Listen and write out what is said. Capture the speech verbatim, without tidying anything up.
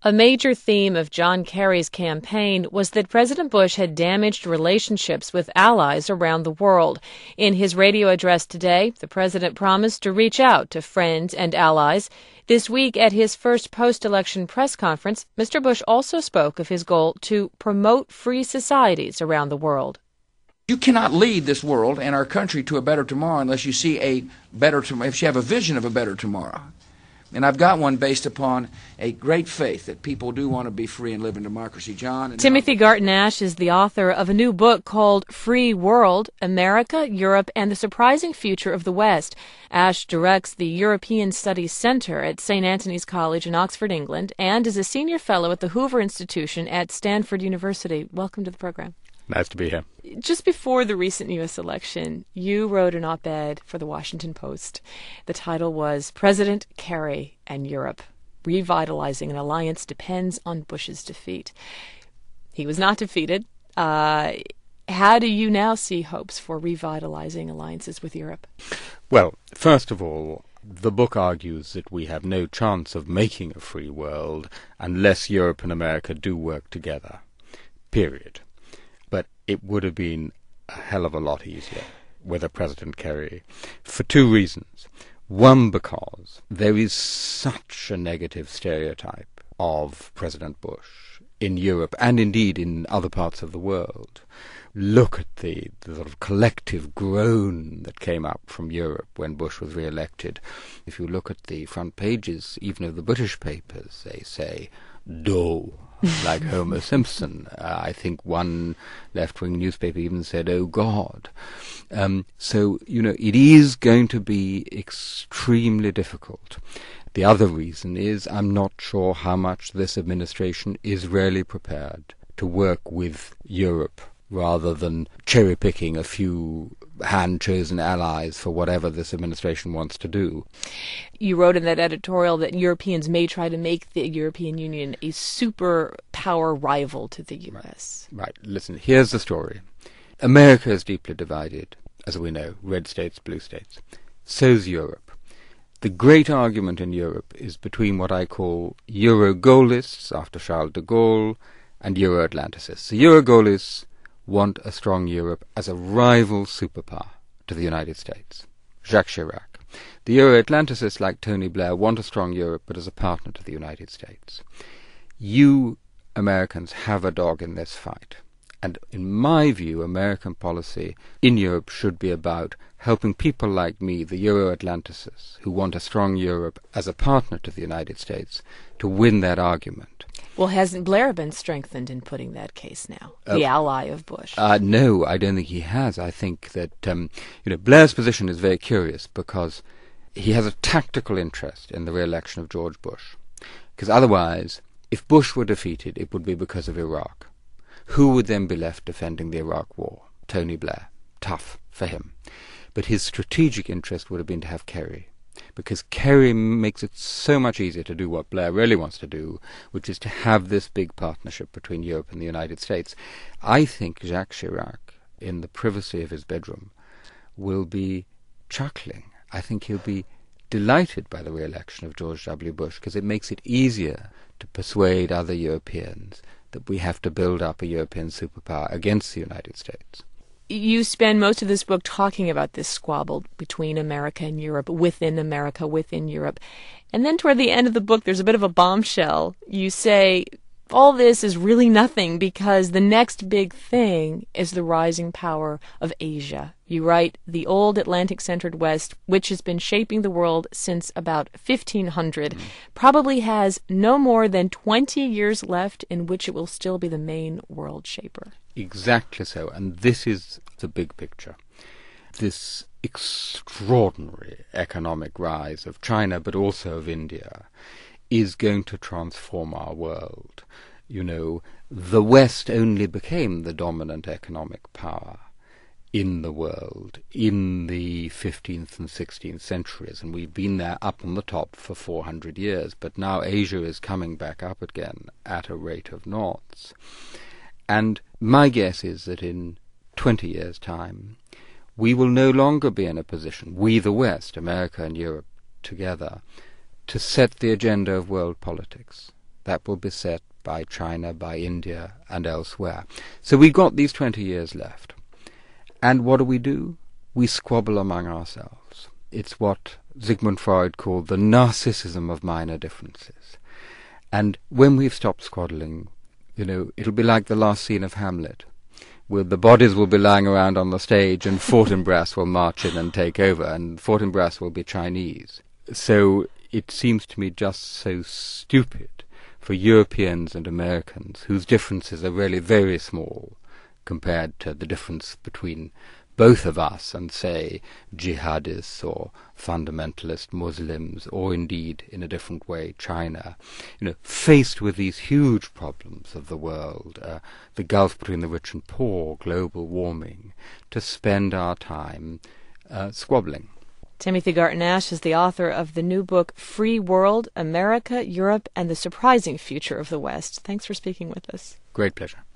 A major theme of John Kerry's campaign was that President Bush had damaged relationships with allies around the world. In his radio address today, the president promised to reach out to friends and allies. This week, at his first post-election press conference, Mister Bush also spoke of his goal to promote free societies around the world. You cannot lead this world and our country to a better tomorrow unless you see a better tomorrow, if you have a vision of a better tomorrow. And I've got one based upon a great faith that people do want to be free and live in democracy. John? And Timothy Garton Ash is the author of a new book called Free World, America, Europe, and the Surprising Future of the West. Ash directs the European Studies Center at Saint Antony's College in Oxford, England, and is a senior fellow at the Hoover Institution at Stanford University. Welcome to the program. Nice to be here. Just before the recent U S election, you wrote an op-ed for the Washington Post. The title was President Kerry and Europe. Revitalizing an alliance depends on Bush's defeat. He was not defeated. Uh, how do you now see hopes for revitalizing alliances with Europe? Well, first of all, the book argues that we have no chance of making a free world unless Europe and America do work together. Period. But it would have been a hell of a lot easier with a President Kerry for two reasons. One, because there is such a negative stereotype of President Bush in Europe and indeed in other parts of the world. Look at the, the sort of collective groan that came up from Europe when Bush was re-elected. If you look at the front pages, even of the British papers, they say, "Do," like Homer Simpson. Uh, I think one left-wing newspaper even said, "Oh, God." Um, so, you know, it is going to be extremely difficult. The other reason is I'm not sure how much this administration is really prepared to work with Europe rather than cherry-picking a few hand-chosen allies for whatever this administration wants to do. You wrote in that editorial that Europeans may try to make the European Union a superpower rival to the U S. Right. Right. Listen, here's the story. America is deeply divided, as we know, red states, blue states. So's Europe. The great argument in Europe is between what I call Euro-Gaullists, after Charles de Gaulle, and Euro-Atlanticists. The Euro-Gaullists want a strong Europe as a rival superpower to the United States. Jacques Chirac. The Euro-Atlanticists, like Tony Blair, want a strong Europe, but as a partner to the United States. You Americans have a dog in this fight. And in my view, American policy in Europe should be about helping people like me, the Euro-Atlanticists, who want a strong Europe as a partner to the United States, to win that argument. Well, hasn't Blair been strengthened in putting that case now, the uh, ally of Bush? Uh, no, I don't think he has. I think that um, you know Blair's position is very curious because he has a tactical interest in the re-election of George Bush. Because otherwise, if Bush were defeated, it would be because of Iraq. Who would then be left defending the Iraq war? Tony Blair. Tough for him. But his strategic interest would have been to have Kerry, because Kerry makes it so much easier to do what Blair really wants to do, which is to have this big partnership between Europe and the United States. I think Jacques Chirac, in the privacy of his bedroom, will be chuckling. I think he'll be delighted by the re-election of George W. Bush, because it makes it easier to persuade other Europeans that we have to build up a European superpower against the United States. You spend most of this book talking about this squabble between America and Europe, within America, within Europe. And then toward the end of the book, there's a bit of a bombshell. You say all this is really nothing because the next big thing is the rising power of Asia. You write, the old Atlantic-centered West, which has been shaping the world since about fifteen hundred, mm. probably has no more than twenty years left in which it will still be the main world shaper. Exactly so, and this is the big picture. This extraordinary economic rise of China, but also of India, is going to transform our world. You know, the West only became the dominant economic power in the world in the fifteenth and sixteenth centuries, and we've been there up on the top for four hundred years, but now Asia is coming back up again at a rate of knots. And my guess is that in twenty years' time, we will no longer be in a position, we the West, America and Europe together, to set the agenda of world politics. that will be set by China, by India, and elsewhere. So we've got these twenty years left. And what do we do? We squabble among ourselves. It's what Sigmund Freud called the narcissism of minor differences. And when we've stopped squabbling, you know, it'll be like the last scene of Hamlet, where the bodies will be lying around on the stage and Fortinbras will march in and take over, and Fortinbras will be Chinese. So it seems to me just so stupid for Europeans and Americans, whose differences are really very small compared to the difference between both of us and, say, jihadists or fundamentalist Muslims, or indeed, in a different way, China, you know, faced with these huge problems of the world, uh, the gulf between the rich and poor, global warming, to spend our time uh, squabbling. Timothy Garton Ash is the author of the new book, Free World, America, Europe, and the Surprising Future of the West. Thanks for speaking with us. Great pleasure.